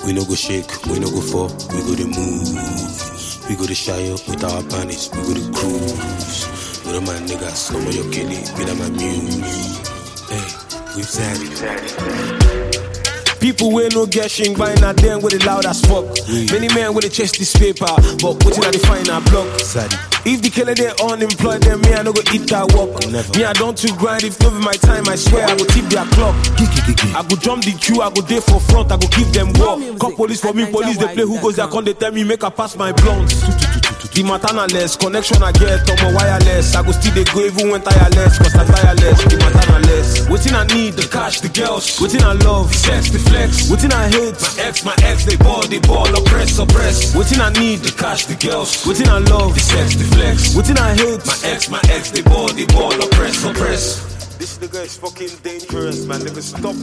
We no go shake, we no go fall, we go to move. We go to shy up with our panties, we go to cruise. With all my niggas, some of your killie, with all my muse. Hey, we've said it. People will no get shing by now them with it loud as fuck. Many men with a chest this paper, but waiting at the final block. If the killer they unemployed, then me I no go eat that work. Me I don't too grind, if over my time I swear I go tip their clock. I go jump the queue, I go day for front, I go give them work. Call police for me, police they play who goes there, come they tell me make I pass my blunts. The maternaless, connection I get on my wireless. I go still they go even when tireless, cause I'm tireless, the maternaless. Waiting I need, the cash, the girls. Waiting I love, the sex, the flex. Waiting I hate, my ex, they ball, oppress. Waiting I need, the cash, the girls. Waiting I love, the sex, the flex. Waiting I hate, my ex, they ball, oppress. This nigga is fucking dangerous, man. Nigga, stop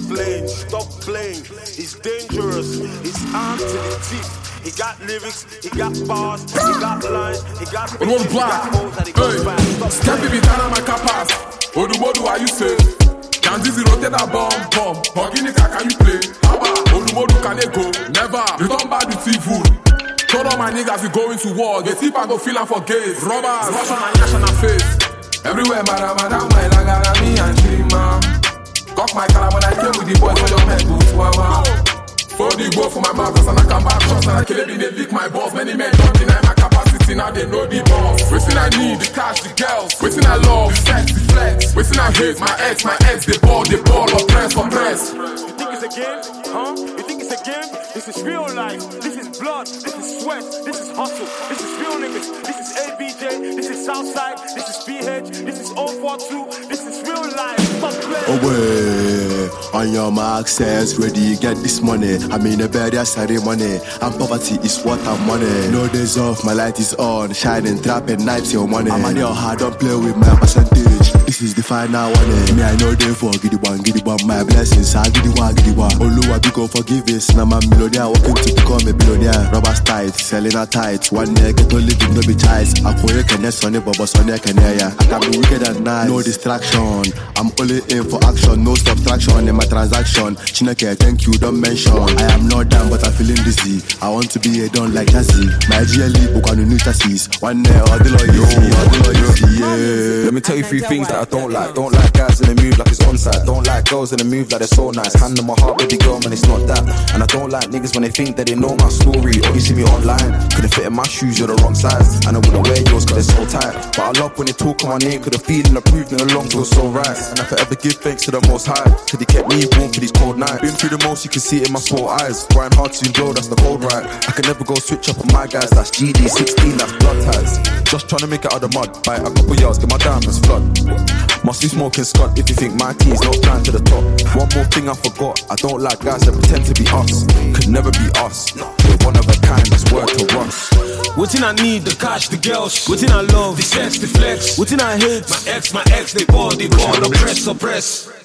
playing. He's dangerous. He's armed to the teeth. He got lyrics, he got bars, he got lines, he got bitches, he got hoes, and he goes back. Stop it, behind my capas. Odumodu, are you safe? Can this rotate a bomb? Hogini, can you play? Haba, Odumodu, can they go? Never. You don't buy the seafood. Told all my niggas we going to war. The tip I go feel for gays. Robbers, rush on my yash on her face. Everywhere, madam, my lagara, me and Shima. Cock my collar when I came with the boys for your men, boots, wawa. For the go for my mouth, and I come back shots, and I kill it, they lick my balls. Many men don't deny my capacity, now they know the boss. Waiting I need, the cash, the girls. Waiting I love, the sex, the flex. Waiting I hate, my ex, they ball, oppress. You think it's a game? Huh? You think it's a game? This is real life. This is blood. This is sweat. This is hustle. This is real niggas. This is ABJ. This is Southside. This is PH. This is 042. This is real life. Stop playing. Away. On your mark says ready, get this money. I'm in a bed, I ceremony. And poverty is what I'm money. No days off, my light is on. Shining, trapping, nights your money. I'm on your heart, don't play with my percentage. This is the final one. Me, I know they for giddy one. My blessings, I giddy one. Oluwa, big forgive us. Now I'm a millionaire, working to become a billionaire. Robbers tight, selling a tight. One neck, get to live in no be ties. I call you can sonny, but sonny can hear. I can be wicked at night, no distraction. I'm only in for action, no subtraction in my transaction. Chineke, thank you, don't mention. I am not down, but I'm feeling dizzy. I want to be a don like Jazzy. My GLE book on the new chassis. One day, all the lawyers, yeah. Let me tell you 3 things that I don't like. Don't like guys in the move like it's onside. Don't like girls in the move like they're so nice. Hand on my heart, baby girl, man, it's not that. And I don't like niggas when they think that they know my story, or you see me online. Couldn't fit in my shoes, you're the wrong size. And I wouldn't wear yours cause they're so tight. But I love when they talk on my name, cause the feeling of proving along feels so right. And I forever give thanks to the most high, cause he kept me warm for these cold nights. Been through the most, you can see it in my small eyes. Grind hard to endure, that's the cold right. I can never go switch up on my guys, that's GD 16, that's blood ties. Just trying to make it out of the mud, buy a couple yards, get my diamonds flood. Must be smoking Scott if you think my tea's not climbing to the top. One more thing I forgot, I don't like guys that pretend to be us. Could never be us. We're one of a kind, that's word to us. Waiting I need, the cash, the girls. Waiting I love, the sex, the flex. Waiting I hate, my ex, they ball, oppress.